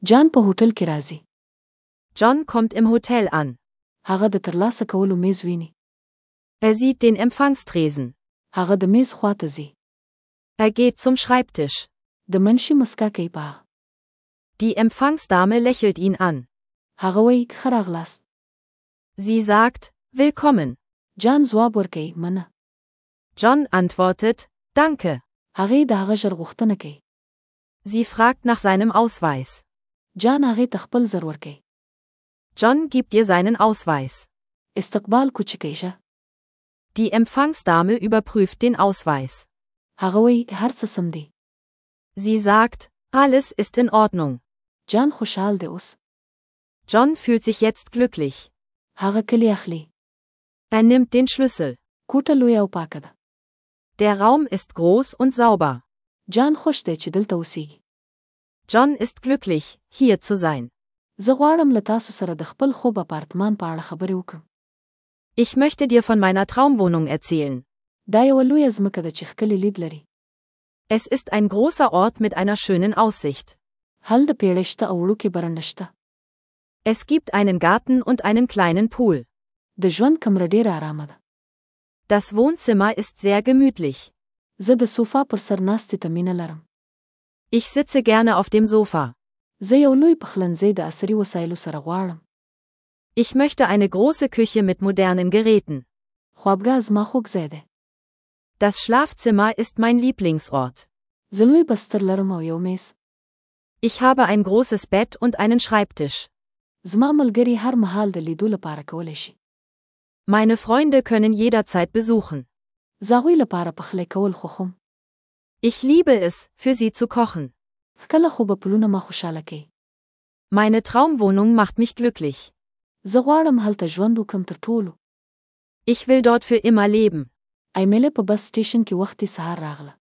جان په هوټل کې راځي. John kommt im Hotel an. هغه د ترلاسه کولو میز ویني. Er sieht den Empfangstresen. هغه د میز خواته ځي. Er geht zum Schreibtisch. د منشي مسکا کوي په هغه. Die Empfangsdame lächelt ihn an. هغه وایي ښه راغلاست. Sie sagt, willkommen. جان ځواب ورکوي مننه. John antwortet, danke. هغې د هغه ژر غوښتنه کوي. Sie fragt nach seinem Ausweis. جان هغې ته خپل زر ورکوي. John gibt ihr seinen Ausweis. استقبال کوچکی شه. Die Empfangsdame überprüft den Ausweis. هغه وایي هر څه سم دي. Sie sagt, alles ist in Ordnung. جان خوشحال دی اوس. John fühlt sich jetzt glücklich. هغه کلی اخلي. Er nimmt den Schlüssel. کوټه لویه او پاکه ده. Der Raum ist groß und sauber. جان خوش دی چې دلته اوسېږي. John ist glücklich, hier zu sein. زه غواړم له تاسو سره د خپل خوب اپارتمان په اړه خبرې وکړم. Ich möchte dir von meiner Traumwohnung erzählen. دا یوه لویه ځمکه ده چې ښکلي لید لري. Es ist ein großer Ort mit einer schönen Aussicht. هل د پیړۍ شته او وړوکې برنډه شته. Es gibt einen Garten und einen kleinen Pool. د ژوند کمره ډېره آرامه ده. Das Wohnzimmer ist sehr gemütlich. زه د صوفا پر سر ناستې ته مینه لرم. Ich sitze gerne auf dem Sofa. زه یو لوی پخلنځی د عصري وسایلو سره غواړم. Ich möchte eine große Küche mit modernen Geräten. خوابګاه زما خوږ ځای دی. Das Schlafzimmer ist mein Lieblingsort. زه لوی بستر لرم او یو میز. Ich habe ein großes Bett und einen Schreibtisch. زما ملګري هر مهال د لیدو لپاره کولی شي. Meine Freunde können jederzeit besuchen. زه هغوی لپاره پخلی کول خوښوم. Ich liebe es, für sie zu kochen. کله خو به پلونه ما خوشحاله کوي. Meine Traumwohnung macht mich glücklich. زه غواړم هلته ژوند وکړم تر ټولو. Ich will dort für immer leben. ایمیله په بس سټیشن کې وختي سهار راغله.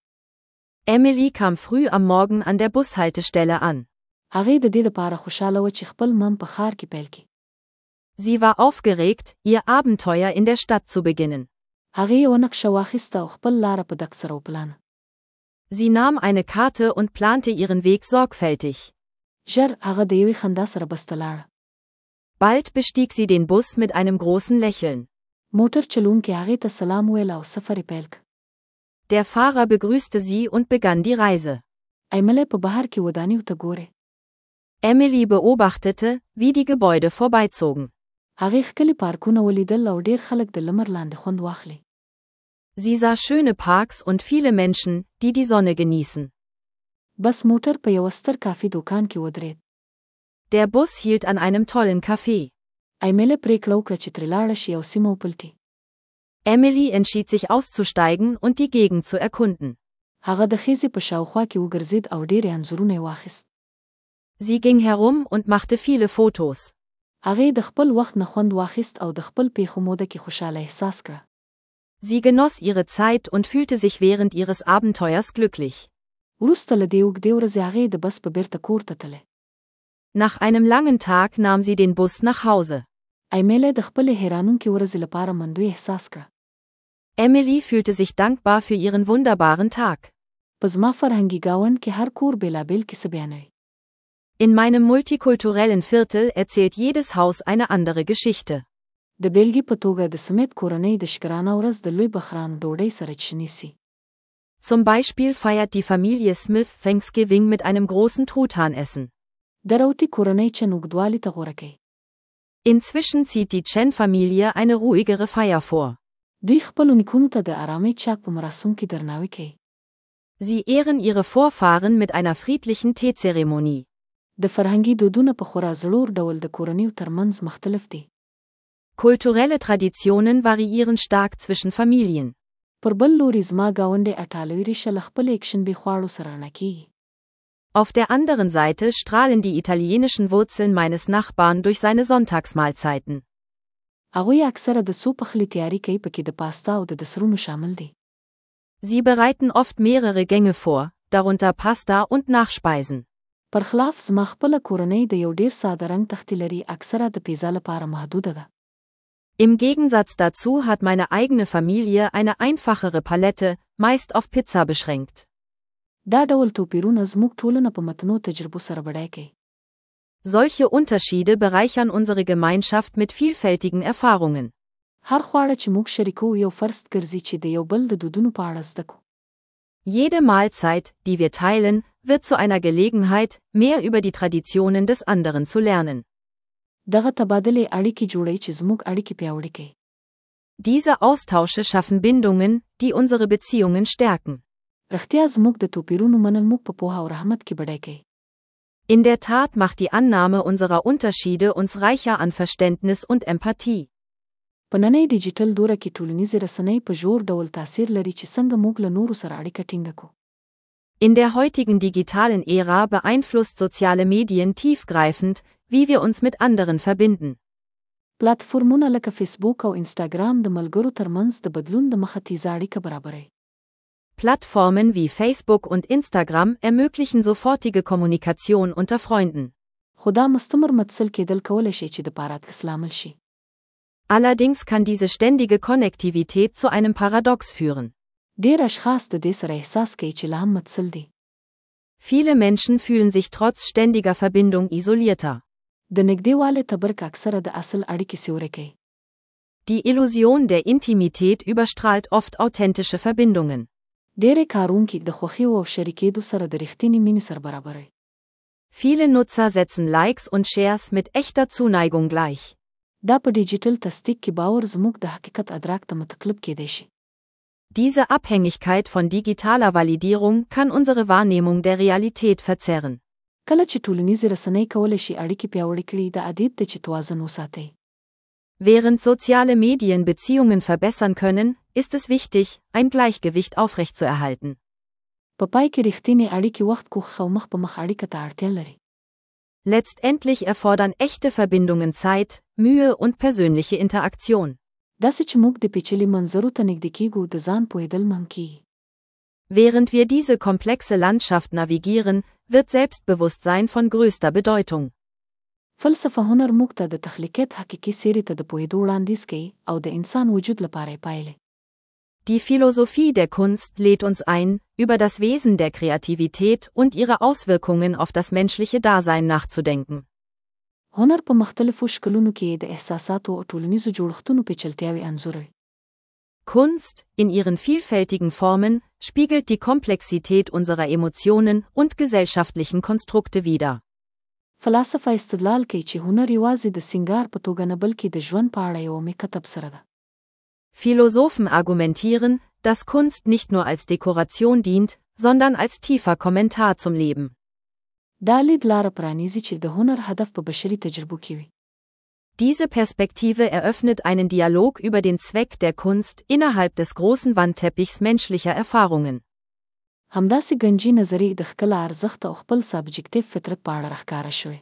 Emily kam früh am Morgen an der Bushaltestelle an. هغې د دې لپاره خوشحاله و چې خپل مم په ښار کې پیل کړي. Sie war aufgeregt, ihr Abenteuer in der Stadt zu beginnen. هغې یوه نقشه واخیسته او خپل لاره په دق سره وپلانه. Sie nahm eine Karte und plante ihren Weg sorgfältig. ژر هغه د یوې خندا سره بس ته لاړه. Bald bestieg sie den Bus mit einem großen Lächeln. موټر چلوونکی هغې ته سلام ویل او سفر یې پیل کړ. Der Fahrer begrüßte sie und begann die Reise. ایمیله په بهر کې ودانیو ته ګوري. Emily beobachtete, wie die Gebäude vorbeizogen. هغې ښکلي پارکونه ولیدل او ډېر خلک د لمر لاندې خوند واخلي. Sie sah schöne Parks und viele Menschen, die die Sonne genießen. بس موټر په یوه ستر کافي دوکان کې ودرېد. Der Bus hielt an einem tollen Café. ایمیله پرېکړه وکړه چې ترې لاړه شي او سیمه وپلټي. Emily entschied sich auszusteigen und die Gegend zu erkunden. هغه د خیزې په شاوخوا کې وګرځېد او ډېرې انځورونه یې واخیست. Sie ging herum und machte viele Fotos. هغې د خپل وخت نه خوند واخیست او د خپل پیښو موده کې خوشاله احساس کړه. Sie genoss ihre Zeit und fühlte sich während ihres Abenteuers glücklich. وروسته له دې اوږدې ورځې هغې د بس په بیرته کور ته تللې. Nach einem langen Tag nahm sie den Bus nach Hause. ایمیله د خپلې حیرانونکې ورځې لپاره منندوی احساس کړه. Emily fühlte sich dankbar für ihren wunderbaren Tag. په زما فرهنګي ګاونډ کې هر کور بېلابېل کیسه بیانوي. In meinem multikulturellen Viertel erzählt jedes Haus eine andere Geschichte. د بیلګې په توګه د سمیت کورنۍ د شکرانه ورځ د لوی بخران ډوډۍ سره چشنیسي. Zum Beispiel feiert die Familie Smith Thanksgiving mit einem großen Truthahnessen. د راوتي کورنۍ چن اوږدوالي ته غوره کوي. Inzwischen zieht die Chen-Familie eine ruhigere Feier vor. دوی خپلو نیکونو ته د آرامۍ چاک په مراسمو کې درناوی کوي. Sie ehren ihre Vorfahren mit einer friedlichen Teezeremonie. د فرهنګي دودونه په خورا زړور ډول د کورنیو ترمنځ مختلف دي. Kulturelle Traditionen variieren stark zwischen Familien. پر بل لوري زما ګاونډی اټالوي ریشه له خپل اکشنبي خواړو سره رڼا کیږي. Auf der anderen Seite strahlen die italienischen Wurzeln meines Nachbarn durch seine Sonntagsmahlzeiten. هغوی اکثره د څو پخلي تیاری کوي پکې د پاستا او د دسرونو شامل دي. Sie bereiten oft mehrere Gänge vor, darunter Pasta und Nachspeisen. برخلاف زما خپله کورنۍ د یو ډیر ساده رنګ تختې لري اکثره د پیزا لپاره محدوده ده. Im Gegensatz dazu hat meine eigene Familie eine einfachere Palette, meist auf Pizza beschränkt. دا ډول توپیرونه زموږ ټولنه په متنوع تجربو سره بډای کوي. Solche Unterschiede bereichern unsere Gemeinschaft mit vielfältigen Erfahrungen. هر خواړه چې موږ شریکو یو فرصت ګرځي چې د یو بل د دودونو په اړه زده کړو. Jede Mahlzeit, die wir teilen, wird zu einer Gelegenheit, mehr über die Traditionen des anderen zu lernen. دغه تبادلې اړیکې جوړوي چې زموږ اړیکې پیاوړې کوي. Diese Austausche schaffen Bindungen, die unsere Beziehungen stärken. رښتیا زموږ د توپیرونو منل موږ په پوهه او رحمت کې بډای کوي. In der Tat macht die Annahme unserer Unterschiede uns reicher an Verständnis und Empathie. په نننۍ ډیجیټل دوره کې ټولنیزې رسنۍ په ژور ډول تاثیر لري چې څنګه موږ له نورو سره اړیکه ټینګه کړو. In der heutigen digitalen Ära beeinflusst soziale Medien tiefgreifend, wie wir uns mit anderen verbinden. پلاتفورمونه لکه فیسبوک او انسټاګرام د ملګرو ترمنځ د بدلون د مخه تیزه اړیکه برابروي. Plattformen wie Facebook und Instagram ermöglichen sofortige Kommunikation unter Freunden. خو دا مستمر متصل کېدل کولی شي چې د پاراتکس لامل شي. Allerdings kann diese ständige Konnektivität zu einem Paradox führen. ډېر اشخاص د دې سره احساس کوي چې لا هم متصل دي. Viele Menschen fühlen sich trotz ständiger Verbindung isolierter. د نږدېوالي تبرک اکثره د اصل اړیکې سیوری کوي. Die Illusion der Intimität überstrahlt oft authentische Verbindungen. ډېری کارونکي د خوښیو او شریکېدو سره د رښتینې مینې سره برابروي. Viele Nutzer setzen Likes und Shares mit echter Zuneigung gleich. دا په ډیجیټل تصدیق کې باور زموږ د حقیقت ادراک ته متقلب کېدای شي. Diese Abhängigkeit von digitaler Validierung kann unsere Wahrnehmung der Realität verzerren. کله چې ټولنیزې رسنۍ کولی شي اړیکې پیاوړې کړي د عادت دی چې توازن وساتي. Während soziale Medien Beziehungen verbessern können, ist es wichtig, ein Gleichgewicht aufrechtzuerhalten. په پای کې رښتینې اړیکې وخت کوښښ او مخ په مخ اړیکه ته اړتیا لري. Letztendlich erfordern echte Verbindungen Zeit, Mühe und persönliche Interaktion. داسې چې موږ د پیچلي منظرو ته نږدې کېږو د ځان پوهېدل مهم کېږي. Während wir diese komplexe Landschaft navigieren, wird Selbstbewusstsein von größter Bedeutung. فلسفه هنر موږ ته د تخلیقیت حقیقي سیرې ته د پوهېدو وړاندیز کوي او د انسان وجود لپاره یې پایلې. Die Philosophie der Kunst lädt uns ein, über das Wesen der Kreativität und ihre Auswirkungen auf das menschliche Dasein nachzudenken. هنر په مختلفو شکلونو کې د احساساتو او ټولنیزو جوړښتونو پیچلتیاوې انځوروي. Kunst, in ihren vielfältigen Formen, spiegelt die Komplexität unserer Emotionen und gesellschaftlichen Konstrukte wider. فلسفه استدلال کوي چې هنر یوازې د سینګار په توګه نه بلکې د ژوند په اړه یو عمیقه تبصره ده. Philosophen argumentieren, dass Kunst nicht nur als Dekoration dient, sondern als tiefer Kommentar zum Leben. دا لید لاره پرانیزي چې د هنر هدف په بشري تجربو کې وي. Diese Perspektive eröffnet einen Dialog über den Zweck der Kunst innerhalb des großen Wandteppichs menschlicher Erfahrungen. همداسې ګنجي نظریې د ښکلا ارزښت او خپل سابجکټیو فطرت په اړه راښکاره شوې.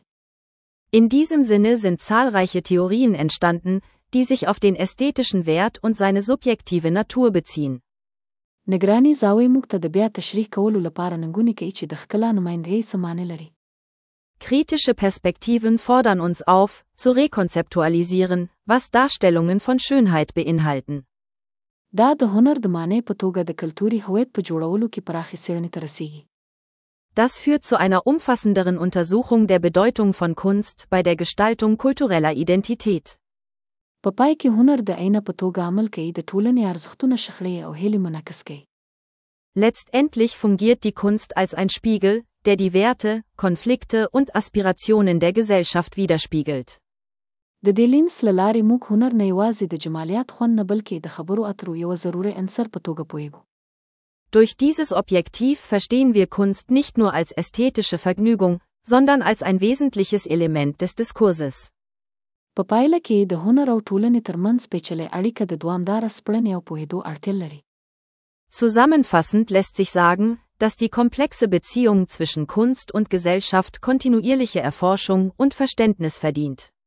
In diesem Sinne sind zahlreiche Theorien entstanden, die sich auf den ästhetischen Wert und seine subjektive Natur beziehen. نگرانی زاویې موږ ته د بیا تشریح کولو لپاره ننګونې کوي چې د ښکلا نمایندګۍ څه معنی لري. Kritische Perspektiven fordern uns auf, zu rekonzeptualisieren, was Darstellungen von Schönheit beinhalten. دا د هنر د معنی په توګه د کلتوري هویت په جوړولو کې پراخې څېړنې ته رسیږي. Das führt zu einer umfassenderen Untersuchung der Bedeutung von Kunst bei der Gestaltung kultureller Identität. په پای کې هنر د عینه په توګه عمل کوي د ټولنې ارزښتونه شخړې او هیلې منعکس کوي. Letztendlich fungiert die Kunst als ein Spiegel, der die Werte, Konflikte und Aspirationen der Gesellschaft widerspiegelt. د دې لینس له لارې موږ هنر نه یوازې د جمالیات خوند نه بلکې د خبرو اترو یوه ضروري عنصر په توګه پوهیږو. Durch dieses Objektiv verstehen wir Kunst nicht nur als ästhetische Vergnügung, sondern als ein wesentliches Element des Diskurses. په پایله کې د هنر او ټولنې ترمنځ پیچلې اړیکه د دوامداره سپړنې او پوهېدو اړتیا لري. Zusammenfassend lässt sich sagen, dass die komplexe Beziehung zwischen Kunst und Gesellschaft kontinuierliche Erforschung und Verständnis verdient.